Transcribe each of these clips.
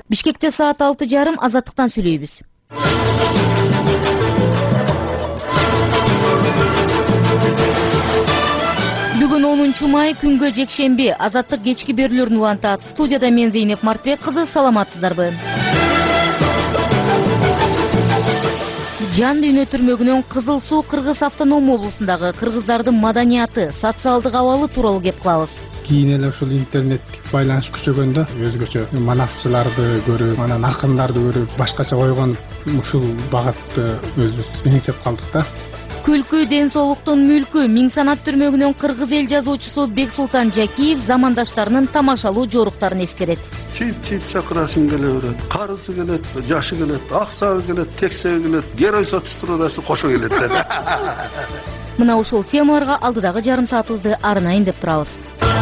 Бишкекте саат 6:30 Азаттыктан сүйлөйбүз. Бүгүн 10 май күнгө жекшемби. Азаттык кечки берүүлөрүн улантат. Студияда мен Зейнеп Мартбек кызы, саламатсыздарбы? Жан дүйнө түрмөгүнөн Кызыл Суу Кыргыз автоном облусундагы кыргыздардын маданияты, социалдык абалы тууралуу кеп кылабыз. Кийин эле ушул интернеттик байланыш күчөгөндө өзгөчө манасчыларды көрүп, анан акындарды көрүп, башкача койгон ушул багытты өзүбүз эңсеп калдык да. Күлкү ден соолуктун мүлкү. Миң санат түрмөгүнөн кыргыз эл жазуучусу Бексултан Жакиев замандаштарынын тамашалуу жоруктарын эскерет. Чип чакырасың келе берет, карысы келет, жашы келет, аксагы келет, тексеги келет, герой сотуштурууда кошо келет. Мына ушул темаларга алдыдагы жарым саатыбызды арнайын деп турабыз.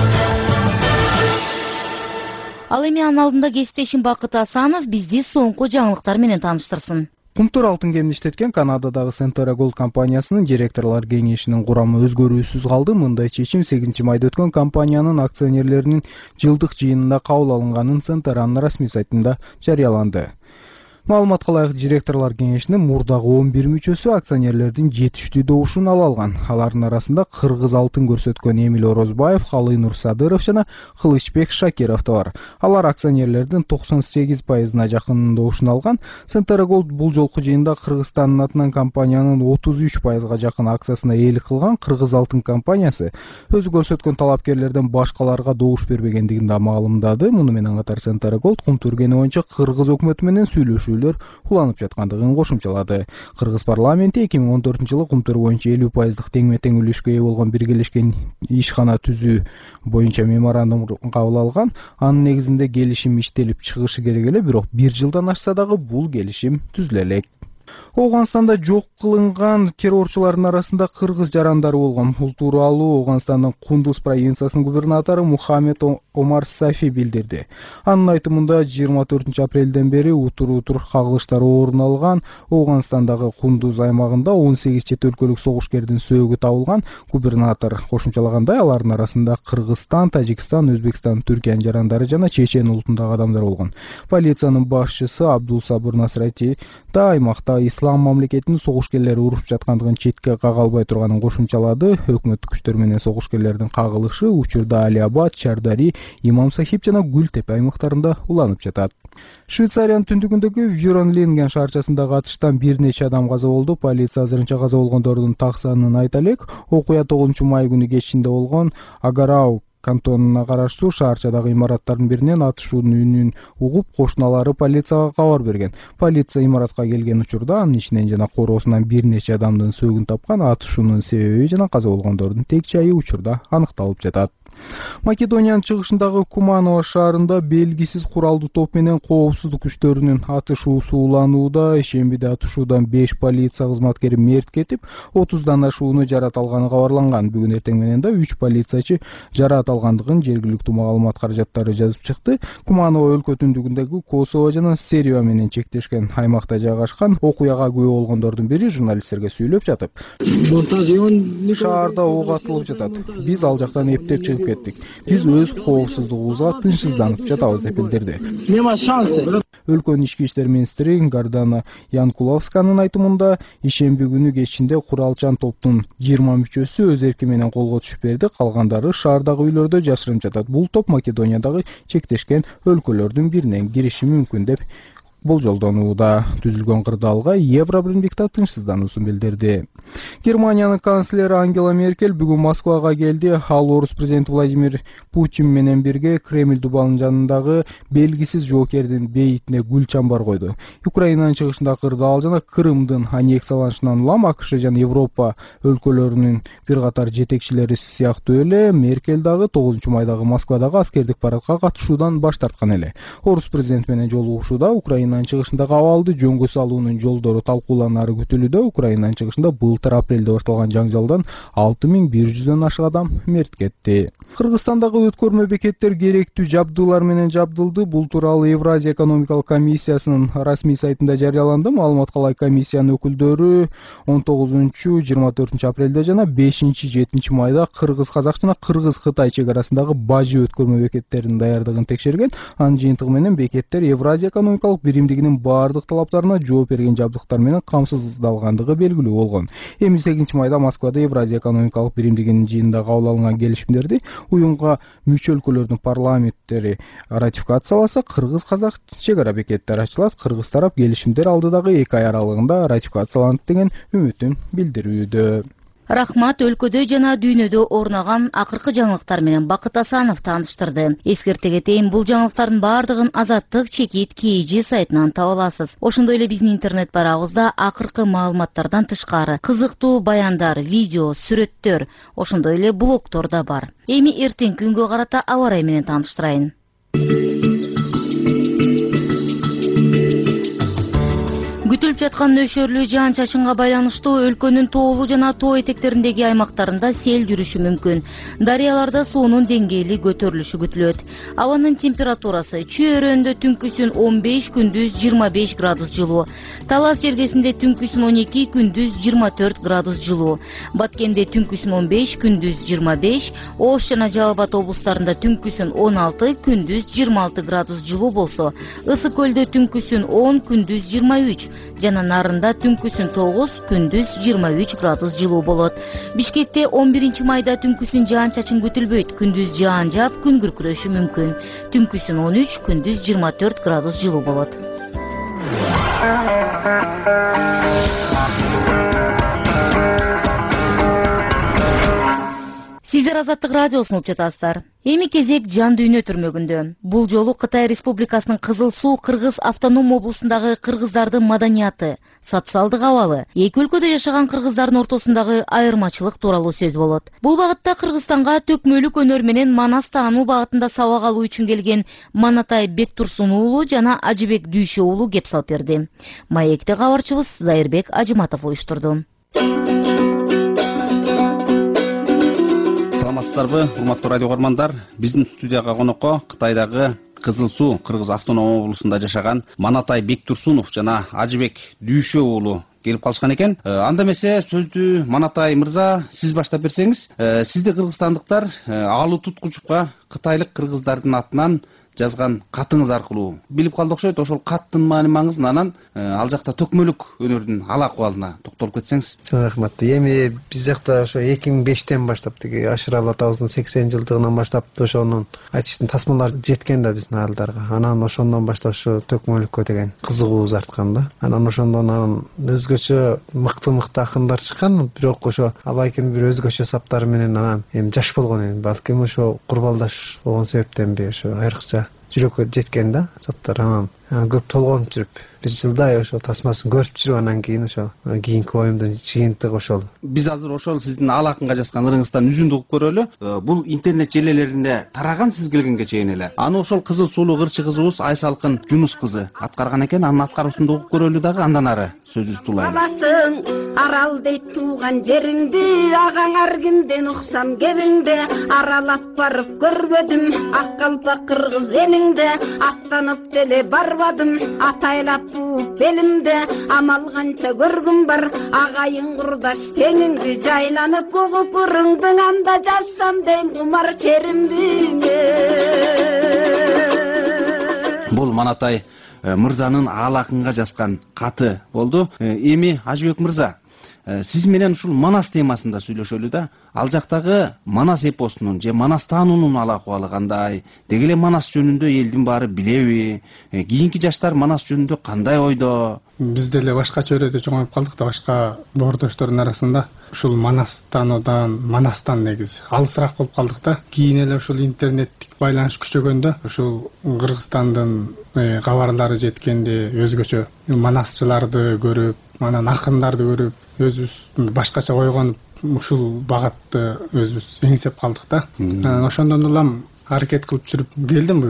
Ал эми анын алдында кесиптешим Бакыт Асанов бизди соңку жаңылыктар менен тааныштырсын. Кумтур алтын кенин иштеткен Канададагы Centera Gold компаниясынын директорлор кеңешинин курамы өзгөрүүсүз калды. Мындай чечим 8 майда өткөн компаниянын акционерлеринин жылдык жыйынында кабыл алынганын Centera'нын расмий сайтында жарыяланды. Маалыматка ылайык, директорлор кеңешинин мурдагы 11 мүчөсү акционерлердин жетиштүү добушун ала алган. Алардын арасында кыргыз алтын көрсөткөн Эмил Орозбаев, Халыйнур Садыров жана Кылычбек Шакиров да бар. Алар акционерлердин 98%-на жакын добушун алган. Centera Gold бул жолку жыйында Кыргызстандын атынан компаниянын 33%-га жакын акциясына ээлик кылган. Кыргыз алтын компаниясы өзү көрсөткөн талапкерлерден башкаларга добуш бербегендигин да маалымдады. Муну менен катар Centera Gold кумтур кени боюнча кыргыз өкмөтү менен сүйлөшүү уланып жаткандыгын кошумчалады. Кыргыз парламенти 2014-жылы кумтур боюнча 50%-дык теңме-тең үлүшкө ээ болгон биргелешкен ишкана түзүү боюнча меморандум кабыл алган. Анын негизинде келишим иштелип чыгышы керек эле, бирок 1 жылдан ашса дагы бул келишим түзүлө элек. Оганстанда жок кылынган террорчулардын арасында кыргыз жарандары болгон. Бул тууралуу Оганстандын Кундуз провинциясынын губернатору Мухаммед Омар Сафи билдирди. Анын айтымында 24 апрелден бери утур кагылыштар орун алган. Оганстандагы Кундуз аймагында 18 чет өлкөлүк согушкердин сөөгү табылган. Губернатор кошумчалагандай, алардын арасында Кыргызстан, Тажикстан, Өзбекстан, Түркиянын жарандары жана Чечен улутундагы адамдар болгон. Полициянын башчысы Абдул Сабыр Насрати да аймакта ислам мамлекетинин согушкерлери урушуп жаткандыгын четке кага албай турганын кошумчалады. Өкмөттүк күчтөр менен согушкерлердин кагылышы учурда Алиабад, Чардари, Имам Сахиб жана Гүлтепе аймактарында уланып жатат. Швейцариянын түндүгүндөгү Вюренлинген шаарчасындагы атыштан бир нече адам каза болду. Полиция азырынча каза болгондордун так санын айта элек. Окуя 9 май күнү кечинде болгон. Агарау кантонуна караштуу шаарчадагы имараттардын биринен атышуунун үнүн угуп, кошуналары полицияга кабар берген. Полиция имаратка келген учурда анын ичинен жана короосунан бир нече адамдын сөөгүн тапкан. Атышуунун себеби жана каза болгондордун тек жайы учурда аныкталып жатат. Македониянын чыгышындагы Куманово шаарында белгисиз куралдуу топ менен коопсуздук күчтөрүнүн атышуусу уланууда. Ишембиде атышуудан 5 полиция кызматкери мерт кетип, 30дан ашууну жарат алганы кабарланган. Бүгүн эртең менен да 3 полициячы жарат алгандыгын жергиликтүү маалымат каражаттары жазып чыкты. Куманово өлкө түндүгүндөгү Косово жана Сербия менен чектешкен аймакта жайгашкан. Окуяга күбө болгондордун бири журналисттерге сүйлөп жатып: "Шаарда ок атылып жатат. Биз ал жактан эптеп чыгып кеттик. Биз өз коопсуздугубузга тынчсызданып жатабыз" деп билдирди. Өлкөнүн ички иштер министри Гардана Янкуловсканын айтымында, ишемби күнү кечинде куралчан топтун 20 мүчөсү өз эрки менен колго түшүп берди. Калгандары шаардагы үйлөрдө жашырынып жатат. Бул топ Македониядагы чектешкен өлкөлөрдүн биринен кириши мүмкүн деп болжолдонууда. Түзүлгөн кырдаалга Евробирликте тынчсыздануусун билдирди. Германиянын канцлери Ангела Меркель бүгүн Москвага келди. Ал орус президенти Владимир Путин менен бирге Кремль дубалынын жанындагы белгисиз жоокердин бейитине гүл чамбар койду. Украинанын чыгышындагы кырдаал жана Крымдын аннексияланышынан улам АКШ жана Европа өлкөлөрүнүн бир катар жетекчилери сыяктуу эле Меркель дагы 9 майдагы Москвадагы аскердик парадка катышуудан баш тарткан эле. Орус президенти менен жолугушууда Украина Украинанын чыгышындагы абалды жөнгө салуунун жолдору талкууланары күтүлүүдө. Украинанын чыгышында былтыр апрелде башталган жаңжалдан 6100дөн ашык адам мерт кетти. Кыргызстандагы өткөрмө бекеттер керектүү жабдуулар менен жабдылды. Бул тууралуу Евразия экономикалык комиссиясынын расмий сайтында жарыяланды. Маалыматка ылайык комиссиянын өкүлдөрү 19-24 апрелде жана 5-7 майда кыргыз-казак жана кыргыз-кытай чек арасындагы бажы өткөрмө бекеттеринин даярдыгын текшерген. Анын жыйынтыгы менен бекеттер Евразия экономикалык биримдигинин баардык талаптарына жооп берген жабдыктар менен камсыздалгандыгы белгилүү болгон. Эми 8 майда Москвада Евразия экономикалык биримдигинин жыйынында кабыл алынган келишимдерди уюмга мүчө өлкөлөрдүн парламенттери ратификацияласа, кыргыз-казак чек ара бекеттери ачылат. Кыргыз тарап келишимдер алдыдагы 2 ай аралыгында ратификацияланат деген үмүтүн билдирүүдө. Рахмат өлкөдө жана дүйнөдө орнаган акыркы жаңылыктар менен Бакыт Асанов тааныштырды. Эскерте кетейин, бул жаңылыктардын баардыгын Азаттык чекит KG сайтынан таба аласыз. Ошондой эле биздин интернет барагыбызда акыркы маалыматтардан тышкары кызыктуу баяндар, видео, сүрөттөр, ошондой эле блогдор да бар. Эми эртең күнгө карата аба ырайы менен тааныштырайын. Күтүлүп жаткан нөшөрлүү жаан-чачынга байланыштуу өлкөнүн тоолуу жана тоо этектериндеги аймактарында сел жүрүшү мүмкүн. Дарыяларда суунун деңгээли көтөрүлүшү күтүлөт. Абанын температурасы чөйрөндө түнкүсүн 15, күндүз 25 градус жылуу. Талас жергесинде түнкүсүн 12, күндүз 24 градус жылуу. Баткенде түнкүсүн 15, күндүз 25, Ош жана Жалал Абад облустарында түнкүсүн 16, күндүз 26 градус жылуу болсо, Ысык көлдө түнкүсүн 10, күндүз 23, жана Нарында түнкүсүн 9, күндүз 23 градус жылуу болот. Бишкекте 11 майда түнкүсүн жаан-чачын күтүлбөйт, күндүз жаан жаап, күн күркүрөшү мүмкүн. Түнкүсүн 13, күндүз 24 градус жылуу болот. Сиздер Азаттык радиосун угуп жатасыздар. Эми кезек жан дүйнө түрмөгүндө. Бул жолу Кытай Республикасынын Кызыл Суу Кыргыз автоном облусундагы кыргыздардын маданияты, социалдык абалы, эки өлкөдө жашаган кыргыздардын ортосундагы айырмачылык тууралуу сөз болот. Бул багытта Кыргызстанга төкмөлүк өнөр менен манас таануу багытында сабак алуу үчүн келген Манатай Бектурсун уулу жана Ажыбек Дүйшө уулу кеп салып берди. Маекте кабарчыбыз Зайырбек Ажыматов уюштурду. Саламатсыздарбы, урматтуу радио көрмандар? Биздин студияга конокко Кытайдагы Кызыл Суу Кыргыз автоном облусунда жашаган Манатай Бектурсунов жана Ажыбек Дүйшө уулу келип калышкан экен. Анда эмесе сөздү Манатай мырза сиз баштап берсеңиз, сизди кыргызстандыктар алуу туткучупка кытайлык кыргыздардын атынан жазган катыңыз аркылуу билип калды окшойт. Ошол каттын маани маңызын, анан ал жакта төкмөлүк өнөрдүн ал акыбалына токтолуп кетсеңиз. Рахмат. Эми биз жакта ошо 2005тен баштап тиги Ашыралы атабыздын 80 жылдыгынан баштап ошонун айтыштын тасмалары жеткен да биздин айылдарга. Анан ошондон баштап ошо төкмөлүккө деген кызыгуубуз арткан да. Анан ошондон өзгөчө мыкты акындар чыккан, бирок ошо алайкын бир өзгөчө саптары менен анан эми жаш болгон эми балким ошо курбалдаш болгон себептенби ошо айрыкча жүрөккө жеткен да заттар. Анан көп толгонуп жүрүп бир жылдай ошо тасмасын көрүп жүрүп, анан кийин ошо кийинки оюмдун жыйынтыгы ошол. Биз азыр ошол сиздин ал акынга жазган ырыңыздан үзүндү угуп көрөлү. Бул интернет желелеринде тараган сиз келгенге чейин эле. Аны ошол Кызыл Суулуу кырчы кызыбыз Айсалкын Жунус кызы аткарган экен. Анын аткаруусунда угуп көрөлү дагы, андан ары сөзүбүздү улайлы. Аласың арал дейт тууган жериңди, агаң ар кимден уксам кебиңде, аралап барып көрбөдүм ак калпак кыргыз элиңде, аттанып деле барбадым атайлап белимде, амал канча көргүм бар агайың курдаш теңиңди, жайланып угуп ырыңдың анда жазсам дең кумар черимдиңе. Бул Манатай мырзанын ал акынга жазган каты болду. Эми Ажыбек мырза, сиз менен ушул Манас темасында сүйлөшөлү да. Ал жактагы Манас эпосунун же Манас таануунун ал акыбалы кандай? Деги эле Манас жөнүндө элдин баары билеби? Кийинки жаштар Манас жөнүндө кандай ойдо? Биз деле башка чөйрөдө чоңоюп калдык да, башка боордоштордун арасында ушул Манас таануудан, Манастан негизи алысыраак болуп калдык да. Кийин эле ушул интернеттик байланыш күчөгөндө, ушул Кыргызстандын кабарлары жеткенде өзгөчө манасчыларды көрүп, анан акындарды көрүп, өзүбүз башкача ойгонуп ушул багытты өзүбүз эңсеп калдык да. Ошондон улам аракет кылып жүрүп келдим буюрса.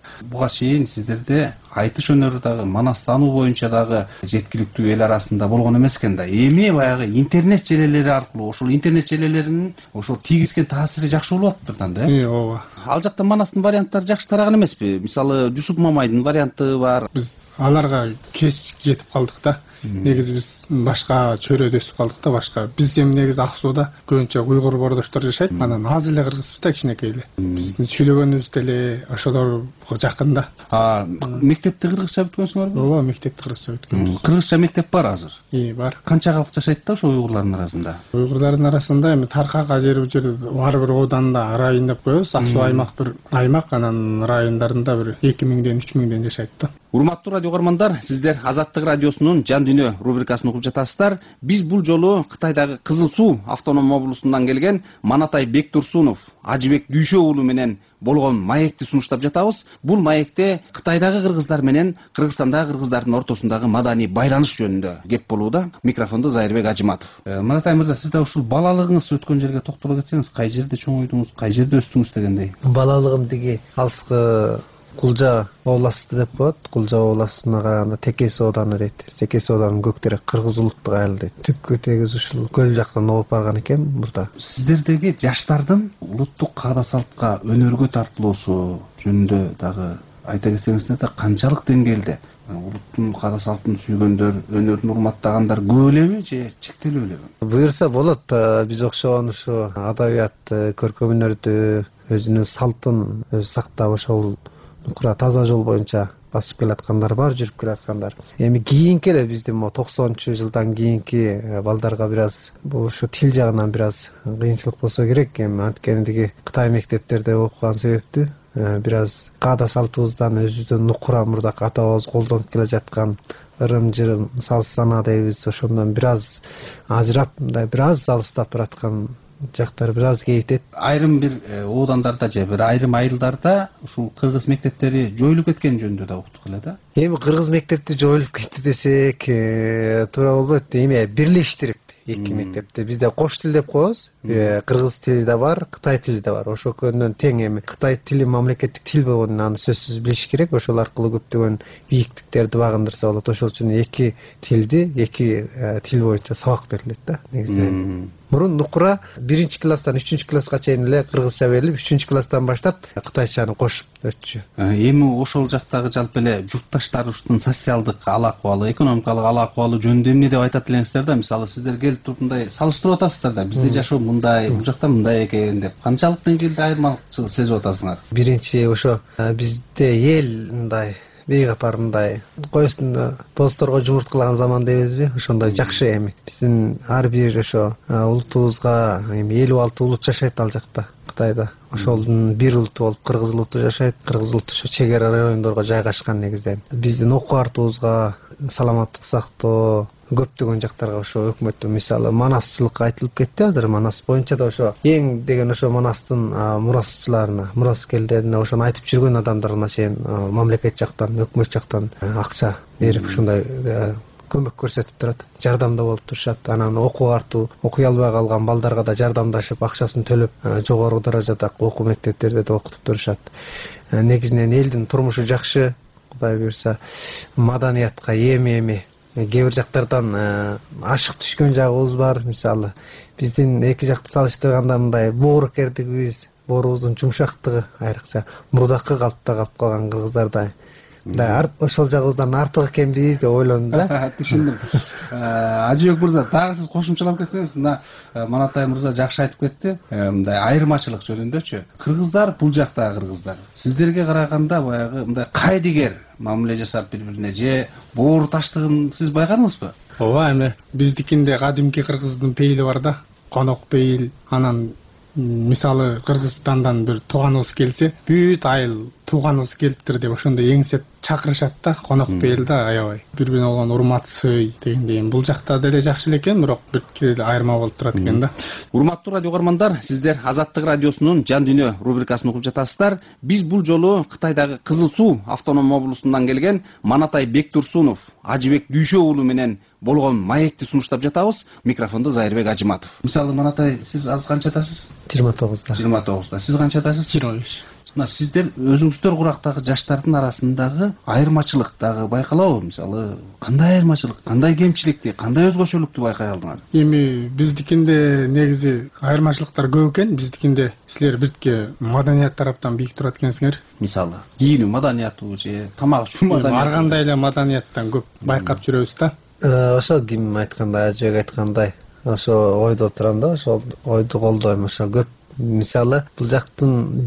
Буга чейин сиздерде айтыш өнөрү дагы манастануу боюнча дагы жеткиликтүү эл арасында болгон эмес экен да. Эми баягы интернет желелери аркылуу ошол интернет желелеринин ошол тийгизген таасири жакшы болуп атыптыр да. Ооба. Ал жакта манастын варианттары жакшы тараган эмеспи? Мисалы Жусуп Мамайдын варианты бар. Биз аларга кеч жетип калдык да. Негизи биз башка чөйрөдө өсүп калдык да, башка. Биз эми негизи Ак Сууда көбүнчө уйгур бордоштор жашайт. Анан аз эле кыргызбыз да, кичинекей эле. Биздин сүйлөгөнүбүз деле ошолорго жакын да. Мектепти кыргызча бүткөнсүңөрбү? Ооба, мектепти кыргызча бүткөнбүз. Кыргызча мектеп бар азыр? Бар. Канча калк жашайт да ошо уйгурлардын арасында? Уйгурлардын арасында эми таркакка жер ар бир ооданда район деп коебуз. Ак Суу аймак бир аймак, анан райондарында бир 2000ден 3000ден жашайт да. Урматтуу радио көрмандар, сиздер Азаттык радиосунун Жан дүйнө рубрикасын угуп жатасыздар. Биз бул жолу Кытайдагы Кызыл Суу автоном облусунан келген Манатай Бектурсунов, Ажыбек Дүйшө уулу менен болгон маекти сунуштап жатабыз. Бул маекте Кытайдагы кыргыздар менен Кыргызстандагы кыргыздардын ортосундагы маданий байланыш жөнүндө кеп болууда. Микрофондо Зайырбек Ажыматов. Манатай мырза, сиз да ушул балалыгыңыз өткөн жерге токтоло кетсеңиз, кай жерде чоңойдуңуз, кай жерде өстүңүз дегендей? Балалыгым тиги алыскы Кулжа областы деп коет. Кулжа областына караганда Текес ооданы дейт. Текес ооданын көктөрү кыргыз улуттук айыл дейт. Түпкү тегиз ушул көл жактан оп барган экен мурда. Сиздердеги жаштардын улуттук каада салтка, өнөргө тартылуусу жөнүндө дагы айта кетсеңиздер да, канчалык деңгээлде улуттун каада салтын сүйгөндөр, өнөрүн урматтагандар көп элеби же чектелүү элеби? Буюрса болот. Биз окшогон ушу адабиятты, көркөм өнөрдү, өзүнүн салтын сактап ошол кура таза жол боюнча басып келаткандар бар, жүрүп келаткандар. Эми кийинки эле биздин 90-жылдан кийинки балдарга бир аз ушу тил жагынан бир аз кыйынчылык болсо керек. Эми анткени Кытай мектептерде окуган себептүү бир аз каада салтыбыздан, өзүбүздүн нукура мурдак ата бабабыз колдонуп келе жаткан ырым-жырым, салт санаа дейбиз, ошондон бир аз ажырап, бир аз алыстап бараткан жактар бир аз кейтет. Айрым бир оодандарда же бир айрым айылдарда ушул кыргыз мектептери жоюлуп кеткен жөнүндө да уктук эле да. Эми кыргыз мектепти жоюлуп кетти десек туура болбойт. Эми бирлештирип эки мектепти бизде кош тил деп коебуз. Кыргыз тили да бар, Кытай тили да бар. Ошо көндөн тең. Эми Кытай тили мамлекеттик тил болгонун аны сөзсүз билиш керек. Ошол аркылуу көптөгөн бийиктиктерди багындырса болот. Ошол үчүн эки тилди, эки тил боюнча сабак берилет да негизинен. Мурун нукура 1-класстан 3-класска чейин эле кыргызча берилип, 3-класстан баштап кытайчаны кошуп өтчү. Эми ошол жактагы жалпы эле журтташтарыбыздын социалдык ал акыбалы, экономикалык ал акыбалы жөнүндө эмне деп айтат элеңиздер да? Мисалы сиздер келип туруп мындай салыштырып атасыздар да, бизде жашоо мындай, бул жакта мындай экен деп. Канчалык деңгээлде айырмачылык сезип атасыңар? Биринчи ошо бизде эл мындай бейгапар мындай кой үстүндө бозторго жумурткалаган заман дейбизби? Ошондой жакшы. Эми биздин ар бир ошо улутубузга эми 56 улут жашайт ал жакта Кытайда. Ошолдун бир улуту болуп кыргыз улуту жашайт. Кыргыз улуту ошо чек ара райондорго жайгашкан негизден. Биздин окуу артыбызга, саламаттык сактоо, көптөгөн жактарга ошо өкмөттүн мисалы манасчылык айтылып кетти азыр. Манас боюнча да ошо эң деген ошо манастын мурасчыларына, мураскерлерине, ошону айтып жүргөн адамдарына чейин мамлекет жактан, өкмөт жактан акча берип ошондой көмөк көрсөтүп турат, жардамда болуп турушат. Анан окуу артуу, окуй албай калган балдарга да жардамдашып, акчасын төлөп, жогору даражада окуу мектептерде да окутуп турушат. Негизинен элдин турмушу жакшы, Кудай буйрса, маданиятка эми кээ бир жактардан ашык түшкөн жагыбыз бар. Мисалы биздин эки жакты салыштырганда мындай боорукердигибиз, боорубуздун жумшактыгы айрыкча мурдакы калыпта калып калган кыргыздарда ошол жагыбыздан артык экенбиз деп ойлондум да. Түшүндүм. Ажыбек мырза, дагы сиз кошумчалап кетсеңиз, мына Манатай мырза жакшы айтып кетти. Мындай айырмачылык жөнүндөчү. Кыргыздар, бул жактагы кыргыздар сиздерге караганда баягы мындай кайдыгер мамиле жасап бири-бирине же боор таштыгын сиз байкадыңызбы? Ооба, эми биздикинде кадимки кыргыздын пейили бар да, конок пейил. Анан мисалы Кыргызстандан бир тууганыбыз келсе, бүт айыл тууганыбыз келиптир деп ошондой эңсеп чакырышат да, конок пейил да, аябай. Бири-бирине болгон урмат, сый дегендей. Бул жакта деле жакшы эле экен, бирок бир кире айырма болуп турат экен да. Урматтуу радио көрмандар, сиздер Азаттык радиосунун Жан дүйнө рубрикасын угуп жатасыздар. Биз бул жолу Кытайдагы Кызыл Суу автоном облусунан келген Манатай Бектурсунов, Ажыбек Дүйшө уулу менен болгон маекти сунуштап жатабыз. Микрофондо Зайырбек Ажыматов. Мисалы Манатай, сиз азыр канчадасыз? 29да. 29да. Сиз канчадасыз? 25. Мына сиздер өзүңүздөр курактагы жаштардын арасындагы айырмачылык дагы байкалабы? Мисалы, кандай айырмачылык, кандай кемчиликти, кандай өзгөчөлүктү байкай алдыңар? Эми биздикинде негизи айырмачылыктар көп экен. Биздикинде силер биртке маданият тараптан бийик турат экенсиңер. Мисалы, кийинүү маданиятыбы же тамак ичүү маданиятыбы? Ар кандай эле маданияттан көп байкап жүрөбүз да. Ошо ким айткандай, Ажыбек айткандай, ошо ойдо турам да, ошол ойду колдойм. Ошо көп мисалы бул жактын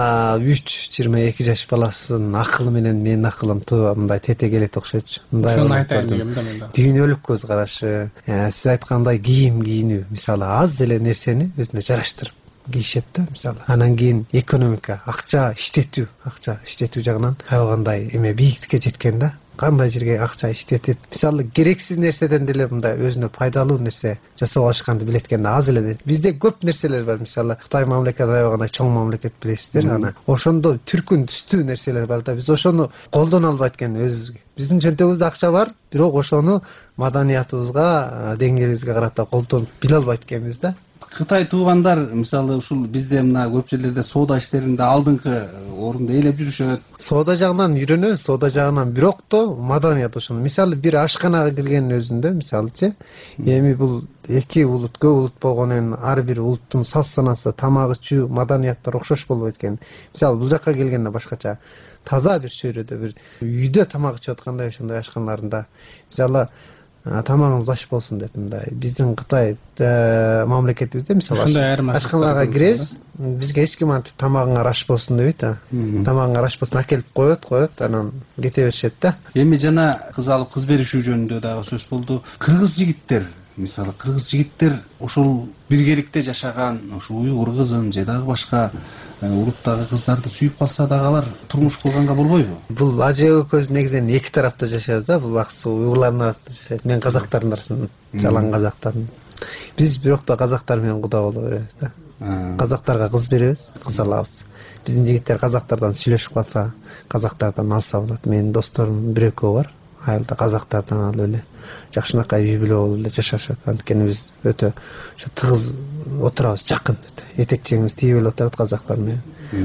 23-22 жаш баласынын акылы менен менин акылым туура мындай тете келет окшойчу. Ошону айтайын дегем да мен да. Дүйнөлүк көз карашы, сиз айткандай кийим кийинүү, мисалы аз эле нерсени өзүнө жараштырып кийишет да, мисалы. Анан кийин экономика, акча иштетүү жагынан кандай эме бийиктикке жеткен да. Кандай жерге акча иштетет. Мисалы керексиз нерседен деле мындай өзүнө пайдалуу нерсе жасап алышканды билет экен да, аз эле. Бизде көп нерселер бар, мисалы Кытай мамлекети аябагандай чоң мамлекет билесиздер, ана ошондо түркүн түстүү нерселер бар да, биз ошону колдоно албайт экен өзүбүзгө. Биздин чөнтөгүбүздө акча бар, бирок ошону маданиятыбызга, деңгээлибизге карата колдонуп биле албайт экенбиз да. Кытай туугандар мисалы ушул бизде мына көп жерлерде соода иштеринде алдыңкы орунду ээлеп жүрүшөт. Соода жагынан үйрөнөбүз, соода жагынан, бирок то маданият ошону. Мисалы бир ашканага киргендин өзүндө мисалычы, эми бул эки улут, көп улут болгону ар бир улуттун саз санасы, тамак ичүү, маданияттары окшош болбойт экен. Мисалы бул жакка келгенде башкача таза бир чөйрөдө бир үйдө тамак ичип аткандай ошондой ашканаларында мисалы тамагыңыз аш болсун деп мындай биздин Кытай мамлекетибизде мисалы ашканаларга киребиз, бизге эч ким антип тамагыңар аш болсун дебейт да. Тамагыңар аш болсун акелип коет, анан кете беришет да. Эми жана кыз алып кыз беришүү жөнүндө дагы сөз болду. Кыргыз жигиттер, мисалы кыргыз жигиттер ошол биргеликте жашаган ушу уйгур кызын же дагы башка улуттагы кыздарды сүйүп калса дагы алар турмуш курганга болбойбу? Бул Ажыбек экөөбүз негизинен эки тарапта жашайбыз да. Бул аксы уйгурлардын арасында жашайт, мен казактардын арасында, жалаң казактардын. Биз бирок да казактар менен куда боло беребиз да. Казактарга кыз беребиз, кыз алабыз. Биздин жигиттер казактардан сүйлөшүп калса, казактардан алса болот. Менин досторум бир экөө бар, айылда казактардан алып эле жакшынакай үй бүлө болуп эле жашашат. Анткени биз өтө ошо тыгыз отурабыз, жакын. Этек жеңибиз тийип эле отурат казактар менен.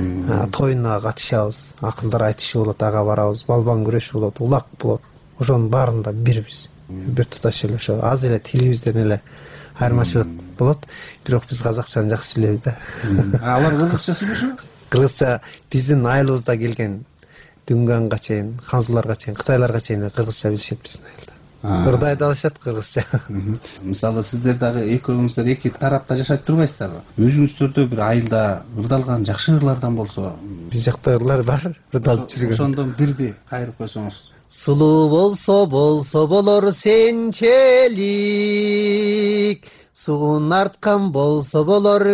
Тоюна катышабыз, акылдар айтышы болот, ага барабыз, балбан күрөшү болот, улак болот. Ошонун баарында бирбиз. Бир туташ эле ошо аз эле тилибизден эле айырмачылык болот. Бирок биз казакчаны жакшы билебиз да. Алар кыргызча сүйлөшөбү? Кыргызча биздин айылыбызда келген Дүнгөнга чейин, Ханзуларга чейин, Кытайларга чейин кыргызча билишет биздин айылда. Кырдай да алышат кыргызча. Мисалы сиздер дагы экөөңүздөр эки тарапта жашап турбайсыздарбы? Өзүңүздөрдө бир айылда ырдалган жакшы ырлардан болсо? Биз жакта ырлар бар, ырдалып жүргөн. Ошондон бирди кайрып койсоңуз. Сулуу болсо болор сенчелик, суун арткан болсо болор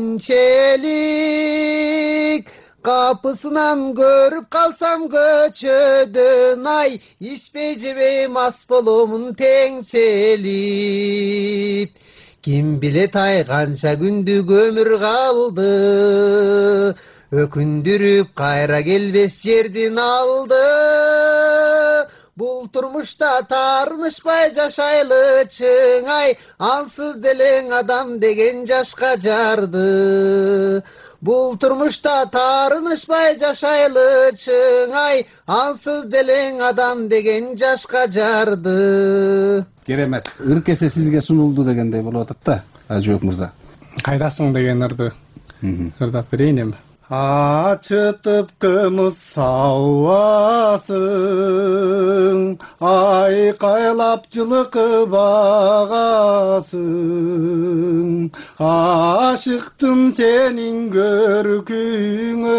менчелик. Капысынан көрүп калсам көчөдөн ай, ичпей жебей мас боломун теңселип. Ким билет ай канча күндүк өмүр калды, өкүндүрүп кайра келбес жердин алды. Бул турмушта таарынышпай жашайлы чыңай, ансыз делең адам деген жашка жарды. Бул турмушта таарынышпай жашайлы чыңай, ансыз делең адам деген жашка жарды. Керемет. Ыркесе сизге сунулду дегендей болуп атат да, Ажыбек мырза. Кайдасың деген ырды ырдап берейин эми. Ачытып кымыз сауасың, айкайлап жылкы багасың, ашыктым сенин көркүңө,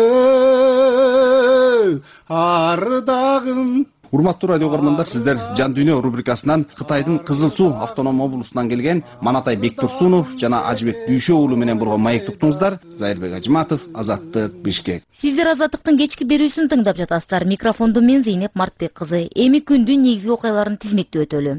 ардагым. Урматтуу радио көрөрмандар, сиздер Жан дүйнө рубрикасынан Кытайдын Кызыл Суу автоном облусунан келген Манатай Бектурсунов жана Ажыбек Дүйшө уулу менен болгон маек туктуңуздар. Зайырбек Ажыматов, Азаттык, Бишкек. Сиздер Азаттыктын кечки берүүсүн тыңдап жатасыздар. Микрофонду мен Зейнеп Мартбек кызы. Эми күндүн негизги окуяларын тизмектеп өтөлү.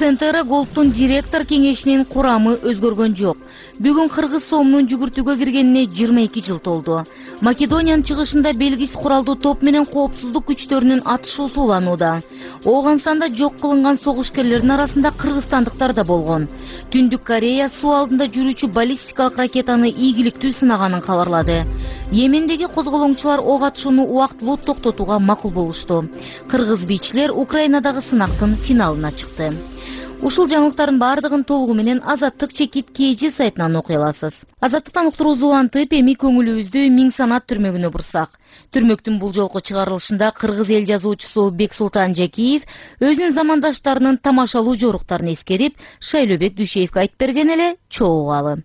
Центра Голдтун директор кеңешинин курамы өзгөргөн жок. Бүгүн Кыргыз сомунун жүгүртүүгө киргенине 22 жыл толду. Македониянын чыгышында белгисиз куралдуу топ менен коопсуздук күчтөрүнүн атышуусу уланууда. Ооганстанда жок кылынган согушкерлердин арасында кыргызстандыктар да болгон. Түндүк Корея суу алдында жүрүүчү баллистикалык ракетаны ийгиликтүү сынаганын кабарлады. Йемендеги козголоңчулар ок атышууну убактылуу токтотууга макул болушту. Кыргыз бийчилер Украинадагы сынактын финалына чыкты. Ушул жаңылыктардын бардыгын толугу менен Азаттык чекит KG сайтынан окуй аласыз. Азаттыктан уктуруусу улантып, эми көңүлүбүздү Миң Санат түрмөгүнө бурсак. Түрмөктүн бул жолку чыгарылышында кыргыз эл жазуучусу Бексултан Жакиев өзүнүн замандаштарынын тамашалуу жоруктарын эскерип, Шайлообек Дүйшеевге айтып берген эле чогуугалы.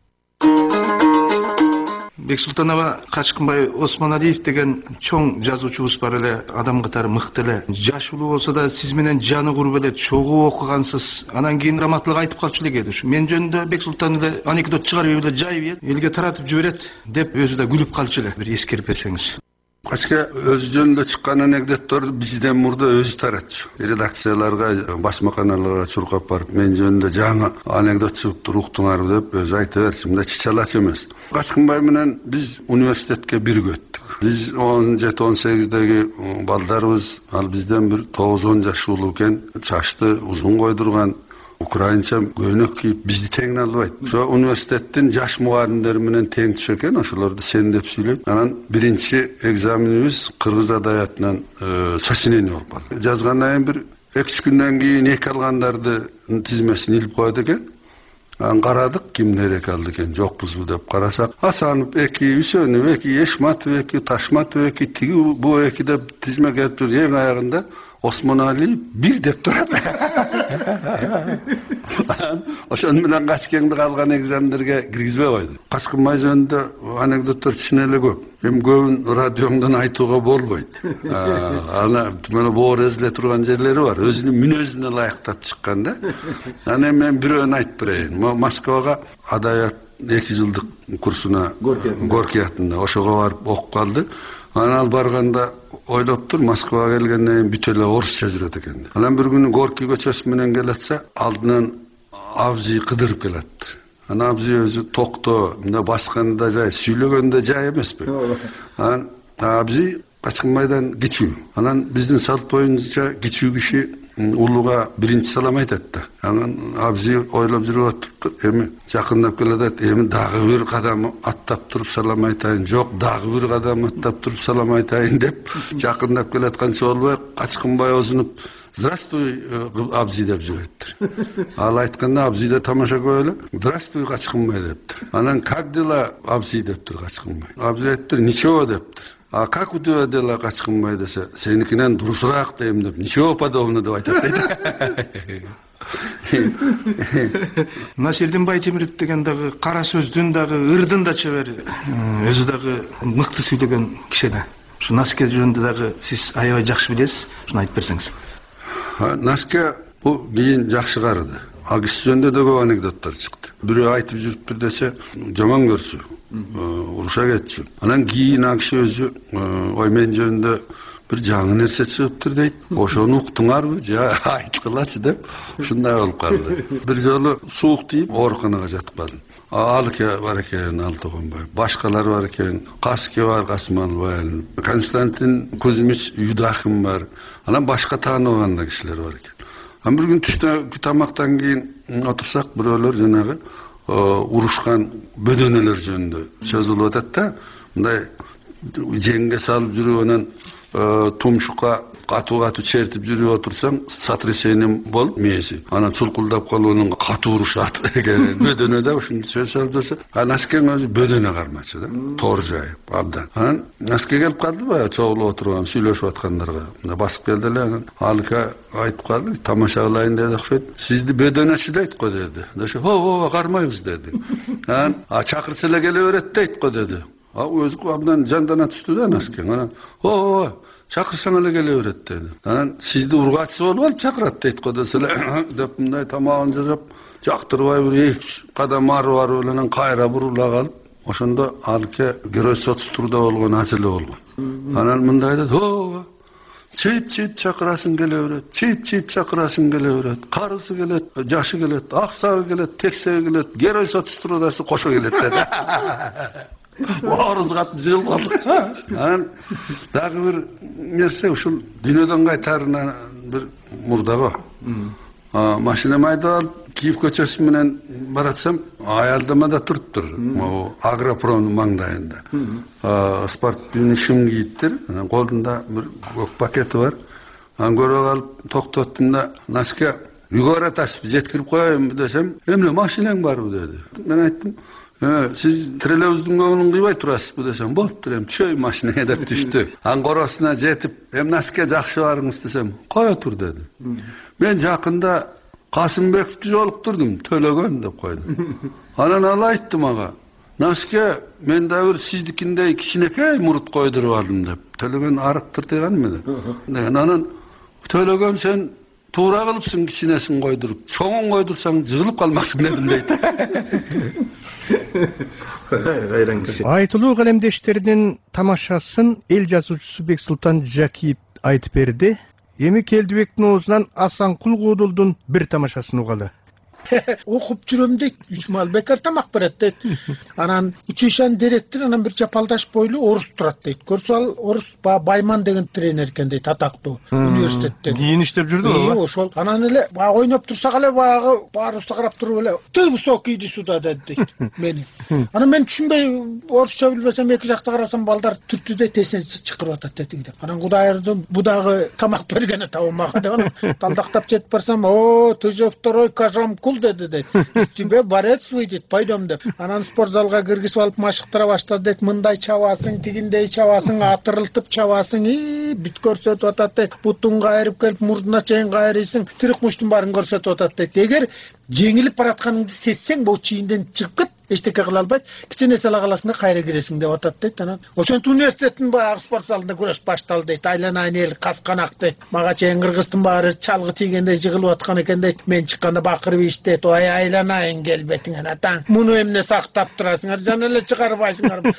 Бексултанова Качкынбай Осмоналиев деген чоң жазуучубуз бар эле, адам катары мыкты эле. Жаш улуу болсо да сиз менен жаны куруп эле чогуу окугансыз. Анан кийин раматтылык айтып калчу эле кээде. Мен жөнүндө Бексултан эле анекдот чыгарып эле жайып элге таратып жиберет деп өзү да күлүп калчу эле. Бир эскерип берсеңиз. Качка өзү жөнүндө чыккан анекдотторду бизден мурда өзү таратчу. Редакцияларга, басма каналдарга чуркап барып, мен жөнүндө жаңы анекдот чыгыптыр, уктуңарбы деп өзү айта берчү. Мындай чычалач эмес. Качкынбай менен биз университетке бирге өттүк. Биз 17-18деги балдарыбыз, ал бизден бир 9-10 жаш улуу экен, чачты узун койдурган, украинча көйнөк кийип бизди тең албайт. Ошо университеттин жаш мугалимдери менен тең түшө экен, ошолорду сен деп сүйлөйт. Анан биринчи экзаменибиз кыргыз адаятынан сочинение болуп калды. Жазгандан кийин бир 2-3 күндөн кийин эки алгандарды тизмесин илип коет экен. Анан карадык, кимдер эки алды экен, жокпузбу деп карасак, Асанов эки, Үсөнов эки, Эшматов эки, Ташматов эки, тиги бу эки деп тизме келип туруп, эң аягында Осмоналиев 1 деп турат. Ошону менен Качкеңди калган экзамендерге киргизбей койду. Качкынбай жөнүндө анекдоттор чын эле көп. Эми көбүн радиоңдон айтууга болбойт. Ана мына боор эзиле турган жерлери бар. Өзүнүн мүнөзүнө ылайыктап чыккан да. Анан мен бирөөнү айтып берейин. Москвага адаят 2 жылдык курсуна Горький атында ошого барып окуп калды. Анан ал барганда ойлоптур, Москвага келгенден кийин бүт эле орусча жүрөт экен. Анан бир күнү Горький көчөсү менен келатса, алдынан абзый кыдырып келаттыр. Анан абзый өзү токто, мында басканда жай, сүйлөгөндө жай эмеспи. Анан абзый Качкынбайдан кичүү. Анан биздин салт боюнча кичүү киши улууга биринчи салам айтат да. Анан абзый ойлоп жүрүп атыптыр. Эми жакындап келатат, эми дагы бир кадам аттап туруп салам айтайын, жок, дагы бир кадам аттап туруп салам айтайын деп жакындап келатканча болбой, Качкынбай озунуп «Здравствуй, абзый» деп жүрөттүр. Ал айтканда абзый да тамаша көрүп эле «Здравствуй, Качкынбай» дептир. Анан «Как дела, абзый» дептир Качкынбай. Абзый айттыр «Ничего» дептир. А как у тебя дела, Качкынбай десе, сеникинен дурусураак дейм деп, ничего подобного деп айтат дейт. Насирдин Байтемиров деген дагы кара сөздүн дагы, ырдын да чебер, өзү дагы мыкты сүйлөгөн киши да. Ушу Наске жөнүндө дагы сиз аябай жакшы билесиз, ушуну айтып берсеңиз. Наске бул кийин жакшы карыды. Ал киши жөнүндө да көп анекдоттор чыкты. Бирөө айтып жүрүптүр десе, жаман көрсү, уруша кетчү. Анан кийин ал киши өзү, ой мен жөнүндө бир жаңы нерсе чыгыптыр дейт. Ошону уктуңарбы? Же айткылачы деп, ушундай болуп калды. Бир жолу суук тийип, ооруканага жатып калдым. Алыке бар экен, Алтыгонбай. Башкалар бар экен. Каске бар, Касманбай. Константин Кузьмич Юдахин бар. Анан башка тааныбаган да кишилер бар экен. Анан бир күн түштө тамактан кийин отурсак, бирөөлөр жанагы урушкан бөдөнөлөр жөнүндө сөз болуп атат да. Мындай жеңге салып жүрүп анан тумшукка катуу чертип жүрүп отурсаң, сотрясение болуп мээси. Анан чулкулдап калып анан катуу урушат экен. Бөдөнөдө ушундай сөз салып жүрсө, Наскен өзү бөдөнө кармачы да. Тор жайып абдан. Анан Наске келип калды баягы чогулуп отурган, сүйлөшүп аткандарга. Мына басып келди эле, анан Алыка айтып калды, тамаша кылайын деди окшойт. Сизди бөдөнөчү дейт го деди. Десе, "О, кармайбыз" деди. Анан чакырса эле келе берет дейт го деди. Өзү абдан жандана түштү да Наскен. Анан, "О, чакырсаң эле келе берет" деди. Анан сизди ургачысы болуп алып чакырат дейт го десе эле деп мындай тамагын жасап, жактырбай бир 2 кадам ары барып эле анан кайра бурула калып, ошондо Алыке герой соцтурда болгон азеле болгон. Анан мындай деди, "О, чыйып чакырасың келе берет, чыйып чакырасың келе берет. Карысы келет, жашы келет, аксагы келет, тексеги келет, герой сотуштурудасы кошо келет деди. Орус катып жыл болду. Анан дагы бир нерсе ушул дүйнөдөн кайтарына бир мурдагы. Машина майдап Киев көчөсү менен баратсам, аялдамада туруптур. Могу Агропромдун маңдайында. Спорттун шым кийиптир. Колунда бир көк пакети бар. Анан көрүп алып токтоттум да, Наска үйгө баратасыз, жеткирип коеюн десем, эмне машинең барбы деди. Мен айттым, сиз троллейбустун көңүлүн кыйбай турасызбы десем, болуптур, эми чөй машинеге деп түштү. Анын коросуна жетип, эми Наска жакшы барыңыз десем, кое тур деди. Мен жакында Касымбековду жолуктурдум, төлөгөн деп койдум. Анан ал айтты мага, Наска, мен да бир сиздикиндей кичинекей мурут койдуруп алдым деп. Төлөгөн арыктыр деген мен. Анан төлөгөн сен туура кылыпсың кичинесин койдуруп, чоңун койдурсаң жыгылып калмаксың дедим дейт. Кайран киши. Айтылуу калемдештеринин тамашасын эл жазуучусу Бексултан Жакиев айтып берди. Эми Келдибектин оозунан Асанкул Куудулдун бир тамашасын угалы. Окуп жүрөм дейт, 3 мал бекар тамак берет дейт. Анан училищанын директору анан бир жапалдаш бойлуу орус турат дейт. Көрсө ал орус Байман деген тренер экен дейт, атактуу университетте. Кийин иштеп жүрдү го. Ошол. Анан эле ойноп турсак эле баягы баарыбызды карап туруп эле "Ты высокий иди сюда" дейт мени. Анан мен түшүнбөй, орусча билбесем эки жакта карасам балдар түртү дейт, эсен чыкырып атат дейт. Анан Кудайырдын будагы тамак бергени табылмага деп анан талдактап жетип барсам, "О, ты же второй Кажамкул" деди дейт. "Тебе борец выйдет, пойдем" деп. Анан спортзалга киргизип алып машыктыра баштады дейт. "Мындай чабасың, тигиндей чабасың, атырылтып чабасың, бүт көрсөтүп атат дейт. Бутуң кайрып келип мурдуна чейин кайрыйсың, тирик муштун баарын көрсөтүп атат дейт. Эгер жеңилип баратканыңды сезсең, бул чийинден чыгып эчтеке кыла албайт, кичине сала каласың да кайра киресиң" деп атат дейт. Анан ошентип университеттин баягы спорт залында күрөш башталды дейт. Айланайын эл касканак дейт. Мага чейин кыргыздын баары чалгы тийгендей жыгылып аткан экен дейт. Мен чыкканда бакырып иштейт. "Ой, айланайын келбетиңен атаң. Муну эмне сактап турасыңар? Жана эле чыгарбайсыңар.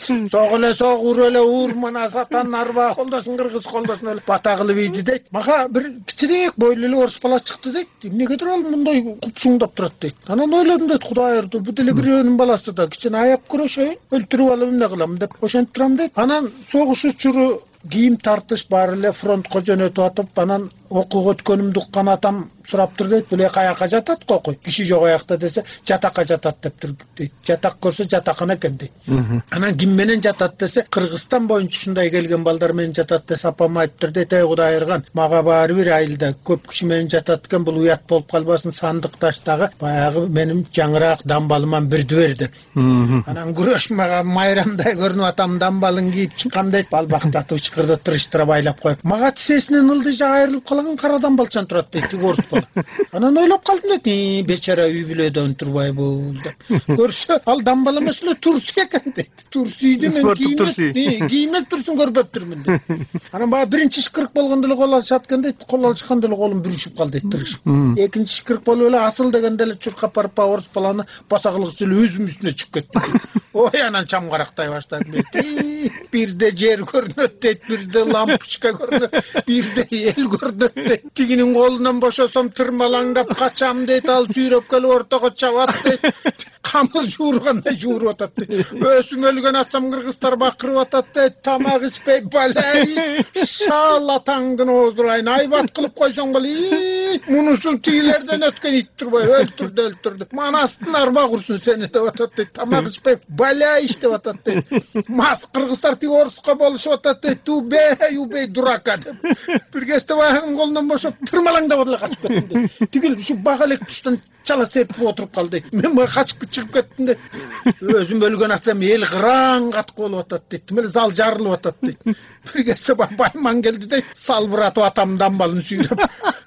Сог ур эле ур, мына сатан арба колдосун, кыргыз колдосун эле бата кылып ийди" дейт. Мага бир кичирээк бойлуу эле орус бала чыкты дейт. "Эмнегедир ал мындай купшуңдап турат" дейт. Анан ойлодум дейт, Кудайырды бу деле бирөөнүн баласы да кичине аяп көрөшөйүн, өлтүрүп алып эмне кылам деп ошентип турам дейт. Анан согуш учуру кийим тартыш баары эле фронтко жөнөтүп атып, анан окууга өткөнүмдү уккан атам сураптыр дейт. "Бул каяка жатат кокуй? Киши жок аякта" десе, "Жатакка жатат" дептир дейт. Жатак көрсө жатакан экен дейт. Анан ким менен жатат десе, Кыргызстан боюнча ушундай келген балдар менен жатат десе, апам айтыптыр дейт. "Эй Кудайырган, мага баары бир айылда көп киши менен жатат экен, бул уят болуп калбасын, сандык таштагы баягы менин жаңыраак дамбалыман бирди бер" деп. Анан күрөш мага майрамдай көрүнүп атам дамбалын кийип чыккам дейт. Балбактатып ычкырды тырыштыра байлап коюп. Мага тизесинен ылдыйжа айрылып калган кара дамбалчан турат дейт, орус бала. Анан ойлоп калдым дейт, "Бечара үй бүлөдөн турбай бул" деп. Көрсө ал дамбал эмес эле турсу экен дейт. Турсуйду мен кийимек турсун көрбөптүрмүн дейт. Анан баягы биринчи шыкырык болгондо эле кол алышат экен дейт. Кол алышканда эле колум бүрүшүп калды дейт, тырышып. Экинчи шыкырык болуп эле асыл дегенде эле чуркап барып орус баланы баса кылгысы эле өзүм үстүнө чыгып кетти. Ой, анан чамгарактай баштадым дейт. Бирде жер көрүнөт дейт, бирде лампочка көрүнөт, бирде эл көрүнөт дейт. Тигинин колунан бошосом тырмалаңдап качам дейт, ал сүйрөп келип ортого чабат дейт. Камыл жуургандай жууруп атат дейт. Өсүң өлгөн атсам кыргыздар бакырып атат дейт. Тамак ичпей балай, шал атаңдын оозурайын, айбат кылып койсоң боло. Мунусун тигилерден өткөн ит турбай өлтүрдү. Манастын арба курсун сени деп атат дейт. Тамак ичпей балай иштеп атат дейт. Мас кыргыздар тиги оруско болушуп атат дейт. Убей дурака деп. Бир кезде баягынын колунан бошоп тырмалаңдап эле качып кеттим дейт. Тигил ушу бак элек туштан чала серпип отуруп калды дейт. Мен баягы качып чыгып кеттим дейт. Өзүм өлгөн атсам эл кыраң катык болуп атат дейт. Тим эле зал жарылып атат дейт. Бир кезде Байман келди дейт. Салбыратып атам дамбалын сүйрөп.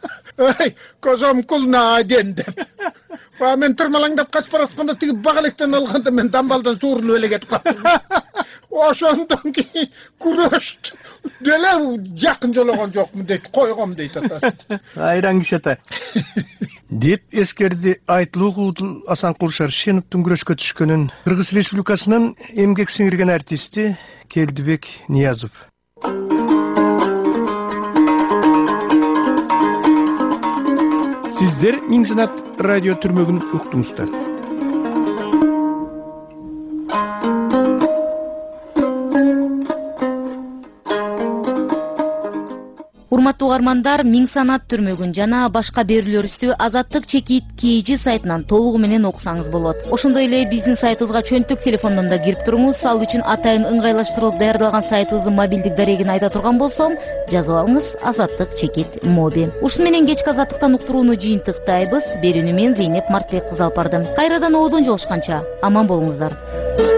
"Эй, Кожомкул нааден" деп. Мен тырмалаңдап качып баратканда тиги бак электен алганда мен дамбалдан суурулуп эле кетип калдым. Ошондон кийин күрөштү деле жакын жологон жокмун дейт, койгом дейт атасы. Айран киши ата. Деп эскерди Айтылуу Куудул Асанкул Шаршеновдун күрөшкө түшкөнүн Кыргыз Республикасынын эмгек сиңирген артисти Келдибек Ниязов. Сиздер Миң Санат радио түрмөгүн уктуңуздар. Урматтуу угармандар, Миң Санат түрмөгүн жана башка берүүлөрүбүздү Азаттык чекит KG сайтынан толугу менен окусаңыз болот. Ошондой эле биздин сайтыбызга чөнтөк телефондон да кирип туруңуз. Ал үчүн атайын ыңгайлаштырылып даярдалган сайтыбыздын мобилдик дарегин айта турган болсом, жазып алыңыз Азаттык чекит моби. Ушуну менен кечки Азаттыктан уктурууну жыйынтыктайбыз. Берүүнү мен Зейнеп Мартбек кызы алып бардым. Кайрадан ободон жолушканча аман болуңуздар.